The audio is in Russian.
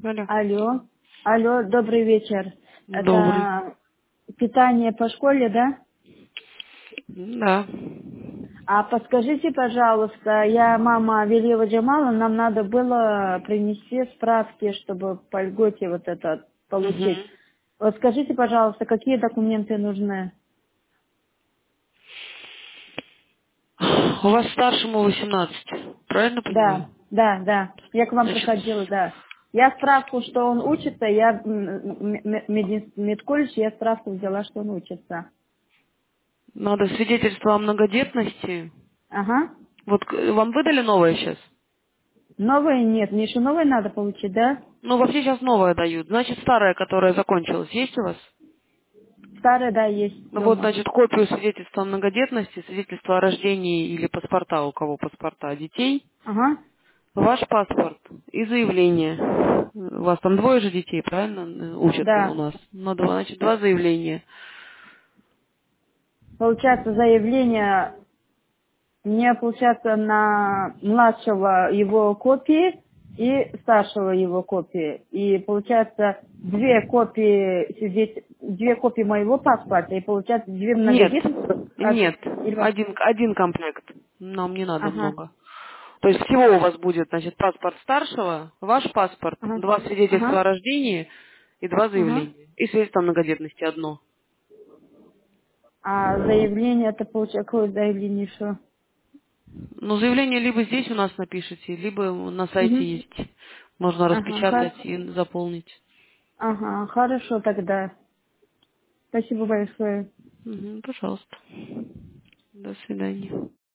Алло. Алло. Алло, добрый вечер. Добрый. Это питание по школе, да? Да. А подскажите, пожалуйста, я мама Велиева Джамала, нам надо было принести справки, чтобы по льготе вот это получить. Мгм. Вот скажите, пожалуйста, какие документы нужны? У вас старшему 18, правильно понимаю? Да, да, да. Я к вам Значит, приходила, да. Я справку, что он учится, я медколледж, я справку взяла, что он учится. надо свидетельство о многодетности. Ага. Вот вам выдали новое сейчас? Новое нет, мне еще новое надо получить, да? Ну, вообще сейчас новое дают. Значит, старое, которое закончилось, есть у вас? Старое, да, есть Ну вот, дома. значит, копию свидетельства о многодетности, свидетельство о рождении или паспорта, у кого паспорта детей, Ага, ваш паспорт и заявление. У вас там двое же детей, правильно? Учатся у да. нас. Ну, два, значит, два заявления. Получается, заявление мне, получается, на младшего его копии и старшего его копии. И получается, две копии моего паспорта, и получается, две Нет, многодетных. нет, Или... один комплект. Нам не надо Ага, много. То есть всего у вас будет, значит, паспорт старшего, ваш паспорт, ага, два свидетельства о ага, рождении и два ага. заявления. И свидетельство о многодетности одно. А заявление, это получается, какое заявление еще? Ну, заявление либо здесь у нас напишите, либо на сайте Угу. есть. Можно Ага, распечатать и заполнить. ага, хорошо тогда. Спасибо большое. Мгм, пожалуйста. До свидания.